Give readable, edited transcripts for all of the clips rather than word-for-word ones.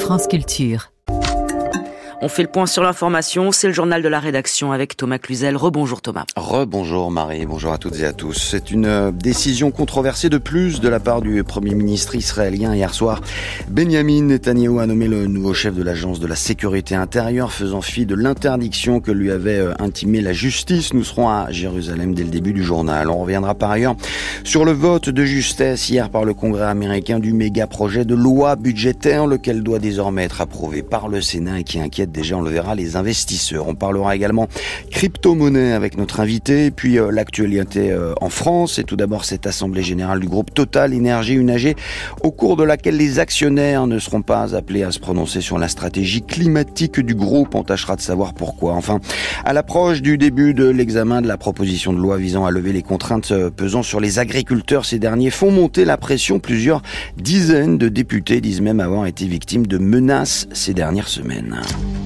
France Culture. On fait le point sur l'information, c'est le journal de la rédaction avec Thomas Cluzel. Rebonjour Thomas. Rebonjour Marie, bonjour à toutes et à tous. C'est une décision controversée de plus de la part du Premier ministre israélien hier soir. Benjamin Netanyahou a nommé le nouveau chef de l'agence de la sécurité intérieure, faisant fi de l'interdiction que lui avait intimée la justice. Nous serons à Jérusalem dès le début du journal. On reviendra par ailleurs sur le vote de justesse hier par le Congrès américain du méga projet de loi budgétaire, lequel doit désormais être approuvé par le Sénat et qui inquiète déjà, on le verra, les investisseurs. On parlera également crypto-monnaie avec notre invité, puis l'actualité en France. Et tout d'abord, cette assemblée générale du groupe Total Énergie Unagé, au cours de laquelle les actionnaires ne seront pas appelés à se prononcer sur la stratégie climatique du groupe. On tâchera de savoir pourquoi. Enfin, à l'approche du début de l'examen de la proposition de loi visant à lever les contraintes pesant sur les agriculteurs, ces derniers font monter la pression. Plusieurs dizaines de députés disent même avoir été victimes de menaces ces dernières semaines.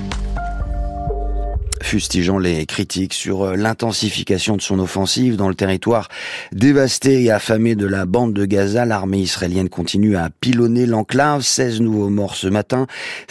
Fustigeant les critiques sur l'intensification de son offensive dans le territoire dévasté et affamé de la bande de Gaza, l'armée israélienne continue à pilonner l'enclave. 16 nouveaux morts ce matin,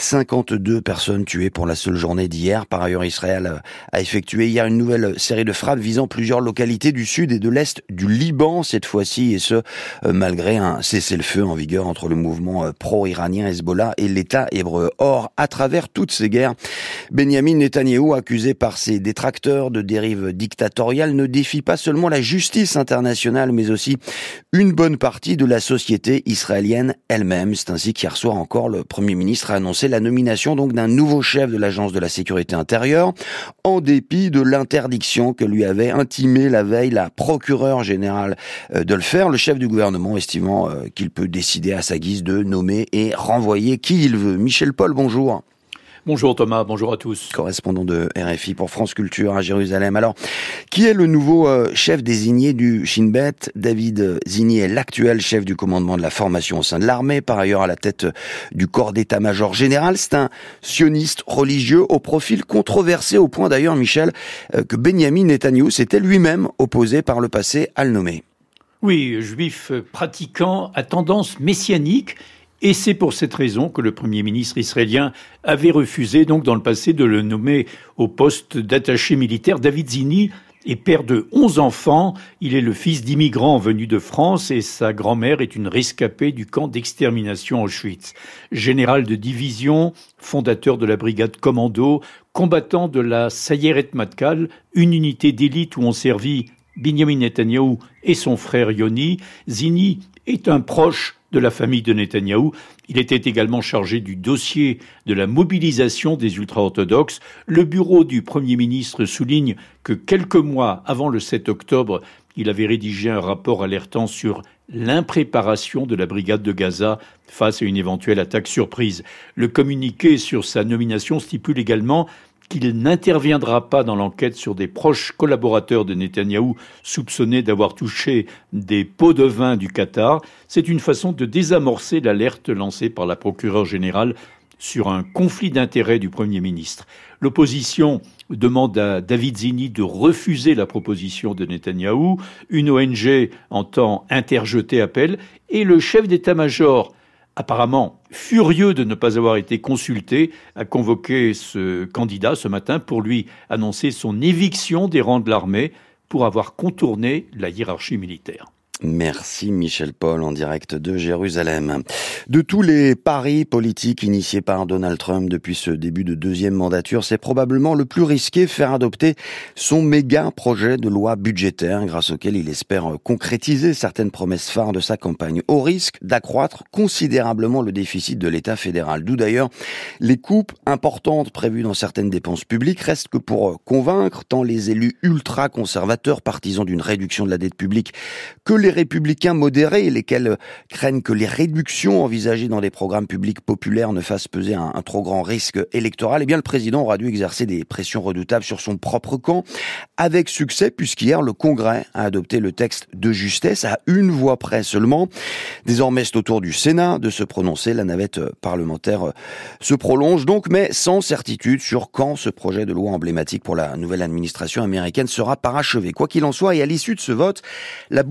52 personnes tuées pour la seule journée d'hier. Par ailleurs, Israël a effectué hier une nouvelle série de frappes visant plusieurs localités du sud et de l'est du Liban, cette fois-ci, et ce, malgré un cessez-le-feu en vigueur entre le mouvement pro-iranien Hezbollah et l'État hébreu. Or, à travers toutes ces guerres, Benjamin Netanyahou, accusé par ses détracteurs de dérives dictatoriales, ne défie pas seulement la justice internationale, mais aussi une bonne partie de la société israélienne elle-même. C'est ainsi qu'hier soir encore, le Premier ministre a annoncé la nomination donc d'un nouveau chef de l'agence de la sécurité intérieure, en dépit de l'interdiction que lui avait intimée la veille la procureure générale de le faire, le chef du gouvernement estimant qu'il peut décider à sa guise de nommer et renvoyer qui il veut. Michel Paul, bonjour. Bonjour Thomas, bonjour à tous. Correspondant de RFI pour France Culture à Jérusalem. Alors, qui est le nouveau chef désigné du Shin Bet? David Zini est l'actuel chef du commandement de la formation au sein de l'armée, par ailleurs à la tête du corps d'état-major général. C'est un sioniste religieux au profil controversé, au point d'ailleurs, Michel, que Benjamin Netanyahou s'était lui-même opposé par le passé à le nommer. Oui, juif pratiquant à tendance messianique. Et c'est pour cette raison que le Premier ministre israélien avait refusé donc dans le passé de le nommer au poste d'attaché militaire. David Zini est père de 11 enfants. Il est le fils d'immigrants venus de France et sa grand-mère est une rescapée du camp d'extermination Auschwitz. Général de division, fondateur de la brigade commando, combattant de la Sayeret Matkal, une unité d'élite où ont servi Benjamin Netanyahou et son frère Yoni. Zini est un proche de la famille de Netanyahou. Il était également chargé du dossier de la mobilisation des ultra-orthodoxes. Le bureau du Premier ministre souligne que quelques mois avant le 7 octobre, il avait rédigé un rapport alertant sur l'impréparation de la brigade de Gaza face à une éventuelle attaque surprise. Le communiqué sur sa nomination stipule également qu'il n'interviendra pas dans l'enquête sur des proches collaborateurs de Netanyahou soupçonnés d'avoir touché des pots de vin du Qatar. C'est une façon de désamorcer l'alerte lancée par la procureure générale sur un conflit d'intérêts du Premier ministre. L'opposition demande à David Zini de refuser la proposition de Netanyahou. Une ONG entend interjeter appel et le chef d'état-major, apparemment furieux de ne pas avoir été consulté, a convoqué ce candidat ce matin pour lui annoncer son éviction des rangs de l'armée pour avoir contourné la hiérarchie militaire. Merci Michel Paul en direct de Jérusalem. De tous les paris politiques initiés par Donald Trump depuis ce début de deuxième mandature, c'est probablement le plus risqué, faire adopter son méga projet de loi budgétaire grâce auquel il espère concrétiser certaines promesses phares de sa campagne, au risque d'accroître considérablement le déficit de l'État fédéral. D'où d'ailleurs les coupes importantes prévues dans certaines dépenses publiques restent que pour convaincre tant les élus ultra-conservateurs, partisans d'une réduction de la dette publique, que les républicains modérés, lesquels craignent que les réductions envisagées dans des programmes publics populaires ne fassent peser un trop grand risque électoral. Eh bien, le président aura dû exercer des pressions redoutables sur son propre camp, avec succès, puisqu'hier, le Congrès a adopté le texte de justesse à une voix près seulement. Désormais, c'est au tour du Sénat de se prononcer. La navette parlementaire se prolonge donc, mais sans certitude sur quand ce projet de loi emblématique pour la nouvelle administration américaine sera parachevé. Quoi qu'il en soit, et à l'issue de ce vote, la bourse de New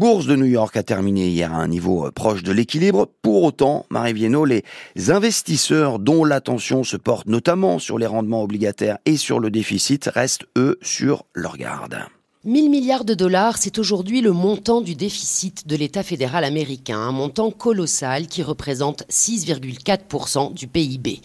New York a terminé hier à un niveau proche de l'équilibre. Pour autant, Marie Viennot, les investisseurs dont l'attention se porte notamment sur les rendements obligataires et sur le déficit restent, eux, sur leur garde. 1000 milliards de dollars, c'est aujourd'hui le montant du déficit de l'État fédéral américain, un montant colossal qui représente 6,4% du PIB.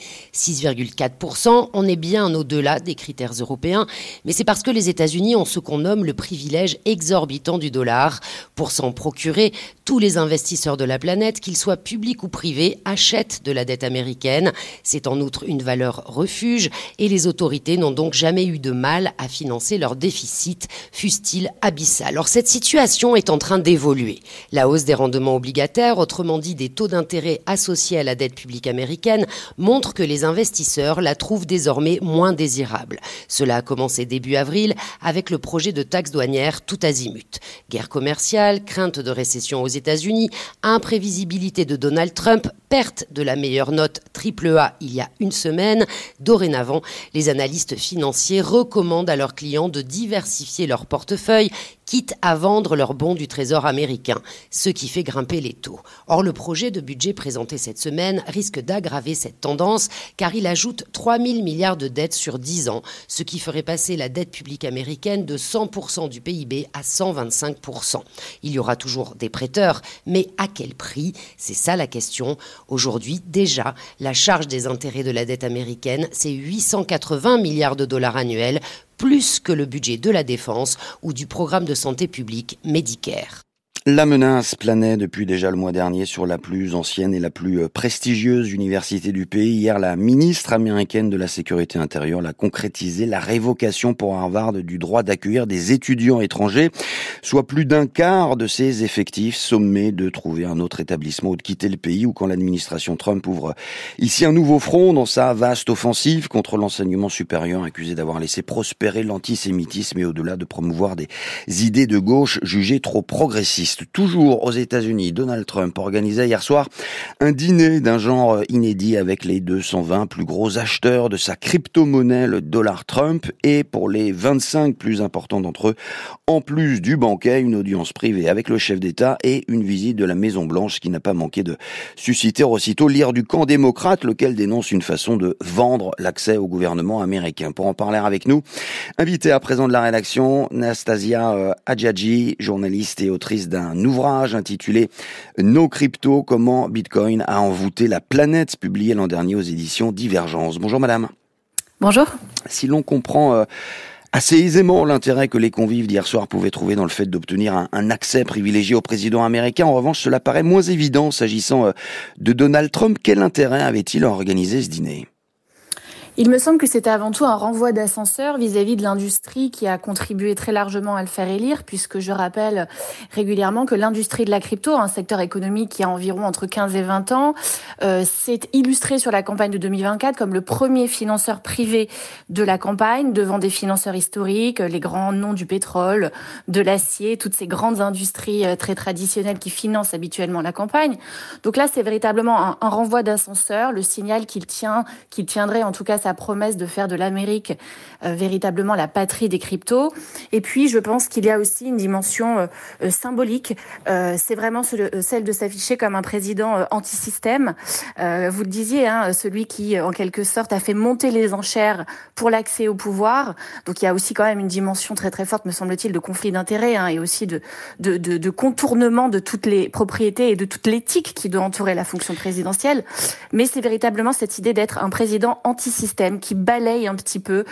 6,4%, on est bien au-delà des critères européens, mais c'est parce que les États-Unis ont ce qu'on nomme le privilège exorbitant du dollar. Pour s'en procurer, tous les investisseurs de la planète, qu'ils soient publics ou privés, achètent de la dette américaine. C'est en outre une valeur refuge et les autorités n'ont donc jamais eu de mal à financer leur déficit, fût-il abyssal. Alors cette situation est en train d'évoluer. La hausse des rendements obligataires, autrement dit des taux d'intérêt associés à la dette publique américaine, montre que les investisseurs la trouvent désormais moins désirable. Cela a commencé début avril avec le projet de taxe douanière tout azimut. Guerre commerciale, crainte de récession aux États-Unis, imprévisibilité de Donald Trump, perte de la meilleure note AAA il y a une semaine. Dorénavant, les analystes financiers recommandent à leurs clients de diversifier leur portefeuille, quitte à vendre leurs bons du Trésor américain, ce qui fait grimper les taux. Or, le projet de budget présenté cette semaine risque d'aggraver cette tendance, car il ajoute 3 000 milliards de dettes sur 10 ans, ce qui ferait passer la dette publique américaine de 100% du PIB à 125%. Il y aura toujours des prêteurs, mais à quel prix ? C'est ça la question. Aujourd'hui, déjà, la charge des intérêts de la dette américaine, c'est 880 milliards de dollars annuels, plus que le budget de la défense ou du programme de santé publique Medicare. La menace planait depuis déjà le mois dernier sur la plus ancienne et la plus prestigieuse université du pays. Hier, la ministre américaine de la Sécurité intérieure l'a concrétisé, la révocation pour Harvard du droit d'accueillir des étudiants étrangers, soit plus d'un quart de ses effectifs, sommés de trouver un autre établissement ou de quitter le pays, ou quand l'administration Trump ouvre ici un nouveau front dans sa vaste offensive contre l'enseignement supérieur, accusé d'avoir laissé prospérer l'antisémitisme et au-delà de promouvoir des idées de gauche jugées trop progressistes. Toujours aux États-Unis, Donald Trump organisait hier soir un dîner d'un genre inédit avec les 220 plus gros acheteurs de sa crypto-monnaie, le dollar Trump, et pour les 25 plus importants d'entre eux, en plus du banquet, une audience privée avec le chef d'État et une visite de la Maison-Blanche qui n'a pas manqué de susciter aussitôt l'ire du camp démocrate, lequel dénonce une façon de vendre l'accès au gouvernement américain. Pour en parler avec nous, invité à présent de la rédaction, Nastasia Hadjadji, journaliste et autrice d'un ouvrage intitulé « Nos cryptos, comment Bitcoin a envoûté la planète », publié l'an dernier aux éditions Divergence. Bonjour madame. Bonjour. Si l'on comprend assez aisément l'intérêt que les convives d'hier soir pouvaient trouver dans le fait d'obtenir un accès privilégié au président américain, en revanche cela paraît moins évident s'agissant de Donald Trump. Quel intérêt avait-il à organiser ce dîner ? Il me semble que c'était avant tout un renvoi d'ascenseur vis-à-vis de l'industrie qui a contribué très largement à le faire élire, puisque je rappelle régulièrement que l'industrie de la crypto, un secteur économique qui a environ entre 15 et 20 ans, s'est illustré sur la campagne de 2024 comme le premier financeur privé de la campagne, devant des financeurs historiques, les grands noms du pétrole, de l'acier, toutes ces grandes industries très traditionnelles qui financent habituellement la campagne. Donc là, c'est véritablement un renvoi d'ascenseur, le signal qu'il tiendrait en tout cas sa promesse de faire de l'Amérique véritablement la patrie des cryptos. Et puis, je pense qu'il y a aussi une dimension symbolique. C'est vraiment celle de s'afficher comme un président anti-système. Vous le disiez, celui qui, en quelque sorte, a fait monter les enchères pour l'accès au pouvoir. Donc, il y a aussi quand même une dimension très très forte, me semble-t-il, de conflit d'intérêts et aussi de contournement de toutes les propriétés et de toute l'éthique qui doit entourer la fonction présidentielle. Mais c'est véritablement cette idée d'être un président anti-système qui balaye un petit peu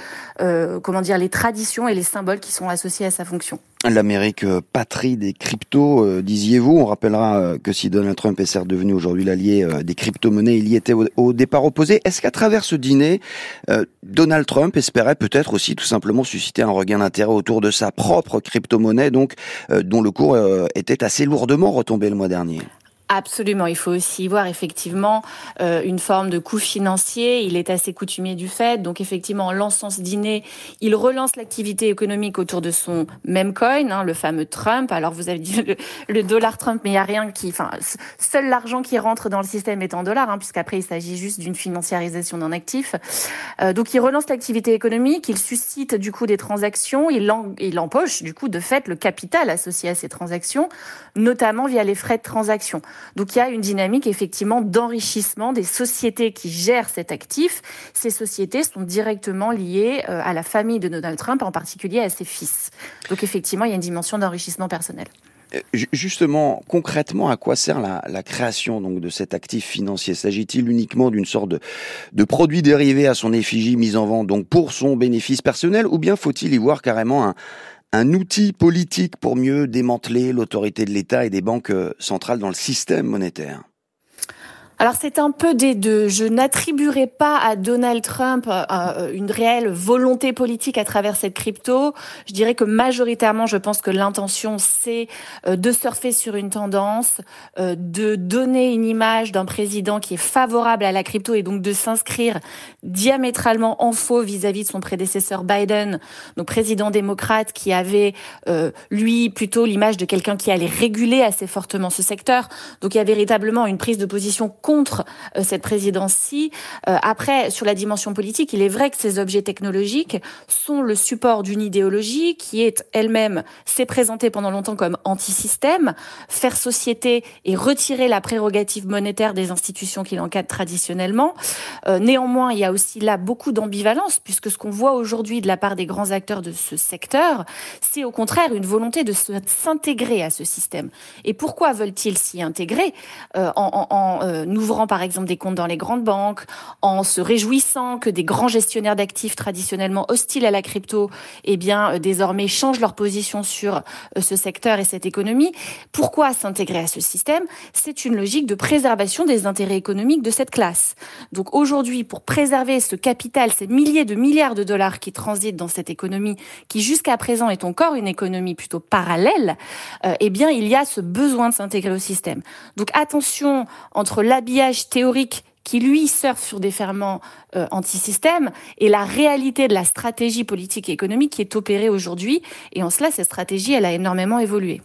les traditions et les symboles qui sont associés à sa fonction. L'Amérique patrie des cryptos, disiez-vous. On rappellera que si Donald Trump est certes devenu aujourd'hui l'allié des crypto-monnaies, il y était au départ opposé. Est-ce qu'à travers ce dîner, Donald Trump espérait peut-être aussi tout simplement susciter un regain d'intérêt autour de sa propre crypto-monnaie, donc dont le cours était assez lourdement retombé le mois dernier ? Absolument, il faut aussi voir effectivement une forme de coût financier. Il est assez coutumier du fait, donc effectivement en lançant ce dîner, il relance l'activité économique autour de son meme coin, le fameux Trump. Alors vous avez dit le dollar Trump, mais il y a rien seul l'argent qui rentre dans le système est en dollars, puisqu'après il s'agit juste d'une financiarisation d'un actif. Donc il relance l'activité économique, il suscite du coup des transactions, il empoche du coup de fait le capital associé à ces transactions, notamment via les frais de transaction. Donc il y a une dynamique effectivement d'enrichissement des sociétés qui gèrent cet actif. Ces sociétés sont directement liées à la famille de Donald Trump, en particulier à ses fils. Donc effectivement, il y a une dimension d'enrichissement personnel. Justement, concrètement, à quoi sert la création donc de cet actif financier? S'agit-il uniquement d'une sorte de produit dérivé à son effigie mis en vente donc pour son bénéfice personnel, ou bien faut-il y voir carrément un outil politique pour mieux démanteler l'autorité de l'État et des banques centrales dans le système monétaire? Alors c'est un peu des deux. Je n'attribuerai pas à Donald Trump une réelle volonté politique à travers cette crypto. Je dirais que majoritairement, je pense que l'intention, c'est de surfer sur une tendance, de donner une image d'un président qui est favorable à la crypto et donc de s'inscrire diamétralement en faux vis-à-vis de son prédécesseur Biden, donc président démocrate, qui avait lui plutôt l'image de quelqu'un qui allait réguler assez fortement ce secteur. Donc il y a véritablement une prise de position contre cette présidence-ci. Après, sur la dimension politique, il est vrai que ces objets technologiques sont le support d'une idéologie qui est elle-même, s'est présentée pendant longtemps comme anti-système, faire société et retirer la prérogative monétaire des institutions qui l'encadrent traditionnellement. Néanmoins, il y a aussi là beaucoup d'ambivalence, puisque ce qu'on voit aujourd'hui de la part des grands acteurs de ce secteur, c'est au contraire une volonté de s'intégrer à ce système. Et pourquoi veulent-ils s'y intégrer? En ouvrant par exemple des comptes dans les grandes banques, en se réjouissant que des grands gestionnaires d'actifs traditionnellement hostiles à la crypto, désormais changent leur position sur ce secteur et cette économie. Pourquoi s'intégrer à ce système? C'est une logique de préservation des intérêts économiques de cette classe. Donc aujourd'hui, pour préserver ce capital, ces milliers de milliards de dollars qui transitent dans cette économie, qui jusqu'à présent est encore une économie plutôt parallèle, il y a ce besoin de s'intégrer au système. Donc attention entre l'habillage théorique qui, lui, surfe sur des ferments anti-système et la réalité de la stratégie politique et économique qui est opérée aujourd'hui. Et en cela, cette stratégie, elle a énormément évolué.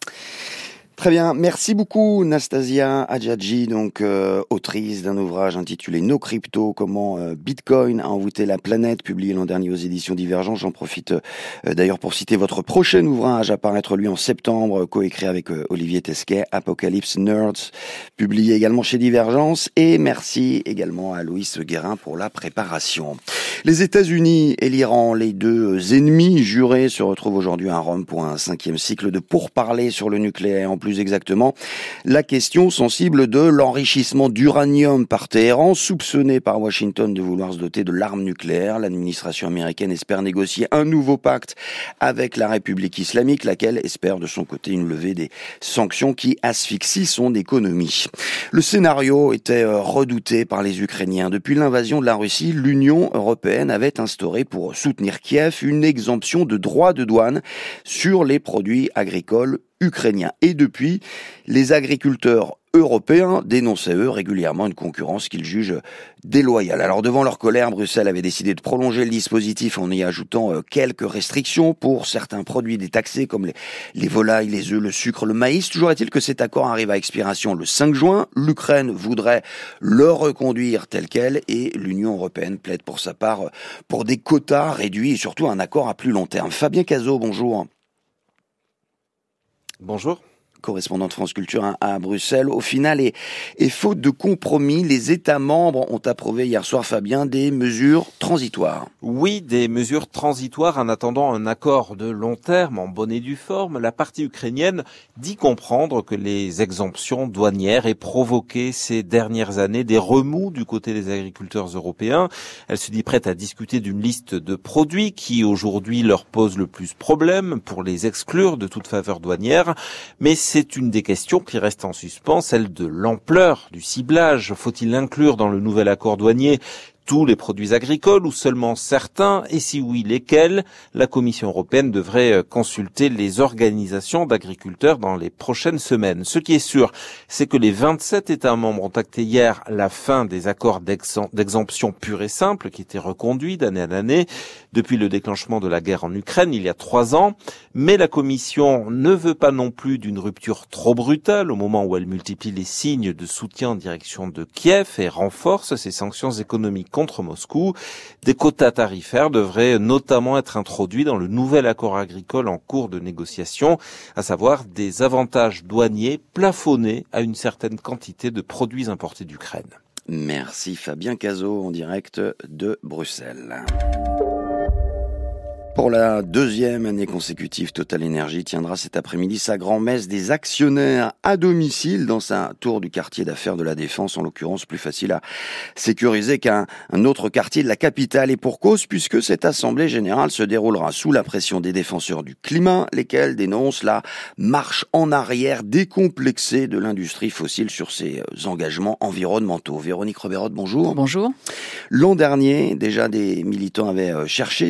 Très bien, merci beaucoup Nastasia Hadjadji, donc autrice d'un ouvrage intitulé Nos cryptos, comment Bitcoin a envoûté la planète, publié l'an dernier aux éditions Divergence. J'en profite d'ailleurs pour citer votre prochain ouvrage à paraître lui en septembre, coécrit avec Olivier Tesquet, Apocalypse Nerds, publié également chez Divergence. Et merci également à Loïs Guérin pour la préparation. Les États-Unis et l'Iran, les deux ennemis jurés, se retrouvent aujourd'hui à Rome pour un 5e cycle de pourparlers sur le nucléaire. En plus exactement, la question sensible de l'enrichissement d'uranium par Téhéran, soupçonné par Washington de vouloir se doter de l'arme nucléaire. L'administration américaine espère négocier un nouveau pacte avec la République islamique, laquelle espère de son côté une levée des sanctions qui asphyxient son économie. Le scénario était redouté par les Ukrainiens. Depuis l'invasion de la Russie, l'Union européenne avait instauré pour soutenir Kiev une exemption de droits de douane sur les produits agricoles ukrainiens. Et depuis, les agriculteurs européens dénonçaient eux régulièrement une concurrence qu'ils jugent déloyale. Alors devant leur colère, Bruxelles avait décidé de prolonger le dispositif en y ajoutant quelques restrictions pour certains produits détaxés comme les volailles, les œufs, le sucre, le maïs. Toujours est-il que cet accord arrive à expiration le 5 juin. L'Ukraine voudrait le reconduire tel quel et l'Union européenne plaide pour sa part pour des quotas réduits et surtout un accord à plus long terme. Fabien Cazot, bonjour. Bonjour. Correspondant de France Culture à Bruxelles. Au final, et faute de compromis, les États membres ont approuvé hier soir, Fabien, des mesures transitoires. Oui, des mesures transitoires en attendant un accord de long terme en bonne et due forme. La partie ukrainienne dit comprendre que les exemptions douanières aient provoqué ces dernières années des remous du côté des agriculteurs européens. Elle se dit prête à discuter d'une liste de produits qui aujourd'hui leur pose le plus problème pour les exclure de toute faveur douanière. Mais c'est une des questions qui reste en suspens, celle de l'ampleur du ciblage. Faut-il inclure dans le nouvel accord douanier tous les produits agricoles ou seulement certains, et si oui, lesquels? La Commission européenne devrait consulter les organisations d'agriculteurs dans les prochaines semaines. Ce qui est sûr, c'est que les 27 États membres ont acté hier la fin des accords d'exemption pure et simple qui étaient reconduits d'année en année depuis le déclenchement de la guerre en Ukraine il y a 3 ans. Mais la Commission ne veut pas non plus d'une rupture trop brutale au moment où elle multiplie les signes de soutien en direction de Kiev et renforce ses sanctions économiques contre Moscou. Des quotas tarifaires devraient notamment être introduits dans le nouvel accord agricole en cours de négociation, à savoir des avantages douaniers plafonnés à une certaine quantité de produits importés d'Ukraine. Merci Fabien Cazot en direct de Bruxelles. Pour la 2e année consécutive, Total Energy tiendra cet après-midi sa grand-messe des actionnaires à domicile dans sa tour du quartier d'affaires de la Défense, en l'occurrence plus facile à sécuriser qu'un autre quartier de la capitale. Et pour cause, puisque cette assemblée générale se déroulera sous la pression des défenseurs du climat, lesquels dénoncent la marche en arrière décomplexée de l'industrie fossile sur ses engagements environnementaux. Véronique Roberot, bonjour. Bonjour. L'an dernier, déjà des militants avaient cherché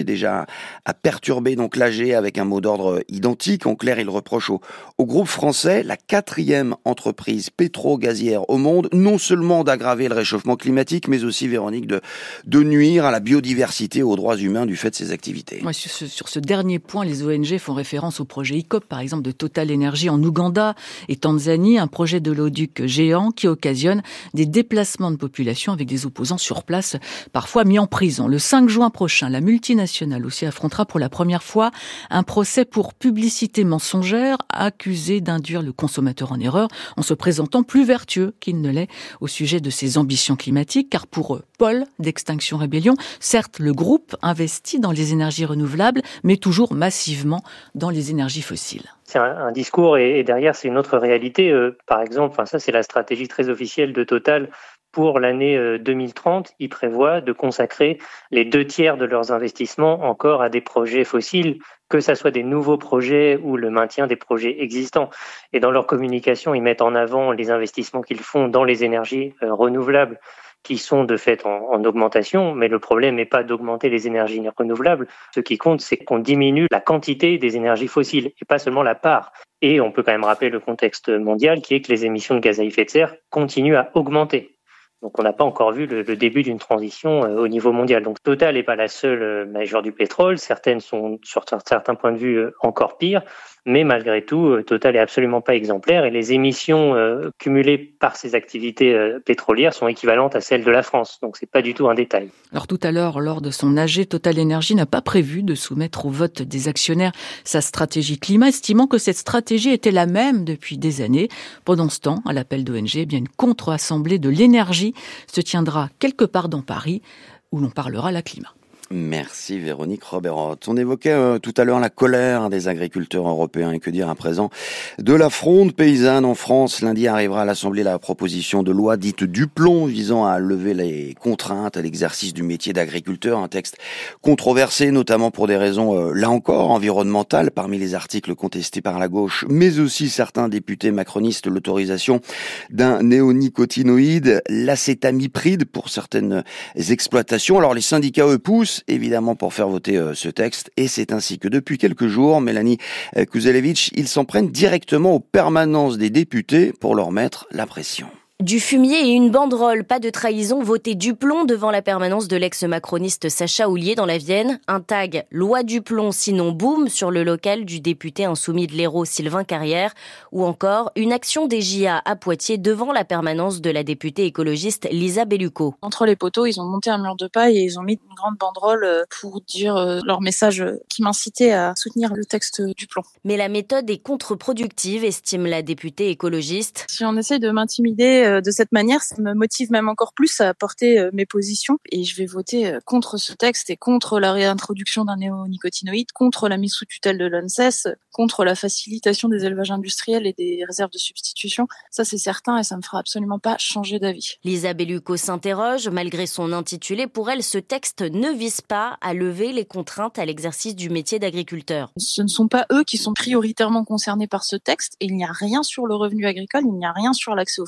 à perturber donc l'AG avec un mot d'ordre identique. En clair, il reproche au groupe français, la 4e entreprise pétro-gazière au monde, non seulement d'aggraver le réchauffement climatique, mais aussi, Véronique, de nuire à la biodiversité et aux droits humains du fait de ses activités. Ouais, sur ce dernier point, les ONG font référence au projet ICOP, par exemple, de Total Energy en Ouganda et Tanzanie, un projet d'oléoduc géant qui occasionne des déplacements de population avec des opposants sur place, parfois mis en prison. Le 5 juin prochain, la multinationale aussi affrontera pour la première fois un procès pour publicité mensongère, accusé d'induire le consommateur en erreur en se présentant plus vertueux qu'il ne l'est au sujet de ses ambitions climatiques, car pour Paul d'Extinction Rebellion, certes le groupe investit dans les énergies renouvelables, mais toujours massivement dans les énergies fossiles. C'est un discours et derrière c'est une autre réalité. Par exemple, ça c'est la stratégie très officielle de Total. Pour l'année 2030, ils prévoient de consacrer les 2/3 de leurs investissements encore à des projets fossiles, que ça soit des nouveaux projets ou le maintien des projets existants. Et dans leur communication, ils mettent en avant les investissements qu'ils font dans les énergies renouvelables, qui sont de fait en augmentation, mais le problème n'est pas d'augmenter les énergies renouvelables. Ce qui compte, c'est qu'on diminue la quantité des énergies fossiles et pas seulement la part. Et on peut quand même rappeler le contexte mondial qui est que les émissions de gaz à effet de serre continuent à augmenter. Donc on n'a pas encore vu le début d'une transition au niveau mondial. Donc Total n'est pas la seule majeure du pétrole. Certaines sont sur certains points de vue encore pires. Mais malgré tout, Total est absolument pas exemplaire et les émissions cumulées par ces activités pétrolières sont équivalentes à celles de la France. Donc c'est pas du tout un détail. Alors tout à l'heure, lors de son AG, Total Energy n'a pas prévu de soumettre au vote des actionnaires sa stratégie climat, estimant que cette stratégie était la même depuis des années. Pendant ce temps, à l'appel d'ONG, une contre-assemblée de l'énergie se tiendra quelque part dans Paris, où l'on parlera la climat. Merci Véronique Roberot. On évoquait tout à l'heure la colère des agriculteurs européens et que dire à présent de la fronde paysanne en France. Lundi arrivera à l'Assemblée la proposition de loi dite Duplon visant à lever les contraintes à l'exercice du métier d'agriculteur. Un texte controversé notamment pour des raisons, là encore, environnementales parmi les articles contestés par la gauche, mais aussi certains députés macronistes l'autorisation d'un néonicotinoïde, l'acétamipride pour certaines exploitations. Alors les syndicats eux poussent évidemment pour faire voter ce texte et c'est ainsi que depuis quelques jours, Mélanie Kuzelevich, ils s'en prennent directement aux permanences des députés pour leur mettre la pression. Du fumier et une banderole, pas de trahison, voter Duplon devant la permanence de l'ex-macroniste Sacha Houlier dans la Vienne. Un tag « Loi Duplon, sinon boum » sur le local du député insoumis de l'Hérault Sylvain Carrière. Ou encore une action des JA à Poitiers devant la permanence de la députée écologiste Lisa Bellucco. Entre les poteaux, ils ont monté un mur de paille et ils ont mis une grande banderole pour dire leur message qui m'incitait à soutenir le texte Duplon. Mais la méthode est contre-productive, estime la députée écologiste. Si on essaye de m'intimider de cette manière, ça me motive même encore plus à porter mes positions et je vais voter contre ce texte et contre la réintroduction d'un néonicotinoïde, contre la mise sous tutelle de l'ANSES, contre la facilitation des élevages industriels et des réserves de substitution. Ça c'est certain et ça me fera absolument pas changer d'avis. Lisa Bellucco s'interroge. Malgré son intitulé, pour elle, ce texte ne vise pas à lever les contraintes à l'exercice du métier d'agriculteur. Ce ne sont pas eux qui sont prioritairement concernés par ce texte et il n'y a rien sur le revenu agricole, il n'y a rien sur l'accès au foncier.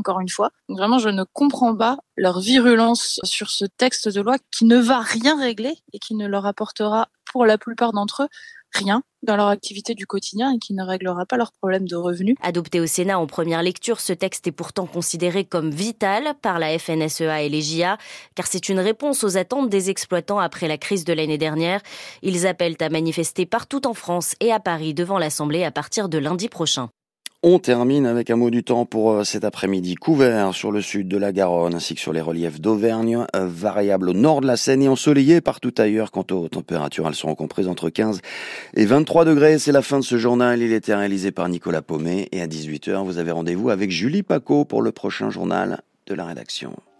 encore une fois. Donc vraiment, je ne comprends pas leur virulence sur ce texte de loi qui ne va rien régler et qui ne leur apportera, pour la plupart d'entre eux, rien dans leur activité du quotidien et qui ne réglera pas leurs problèmes de revenus. Adopté au Sénat en première lecture, ce texte est pourtant considéré comme vital par la FNSEA et les JA, car c'est une réponse aux attentes des exploitants après la crise de l'année dernière. Ils appellent à manifester partout en France et à Paris devant l'Assemblée à partir de lundi prochain. On termine avec un mot du temps pour cet après-midi. Couvert sur le sud de la Garonne ainsi que sur les reliefs d'Auvergne, variable au nord de la Seine et ensoleillé partout ailleurs. Quant aux températures, elles seront comprises entre 15 et 23 degrés. C'est la fin de ce journal. Il était réalisé par Nicolas Paumet et à 18h, vous avez rendez-vous avec Julie Paco pour le prochain journal de la rédaction.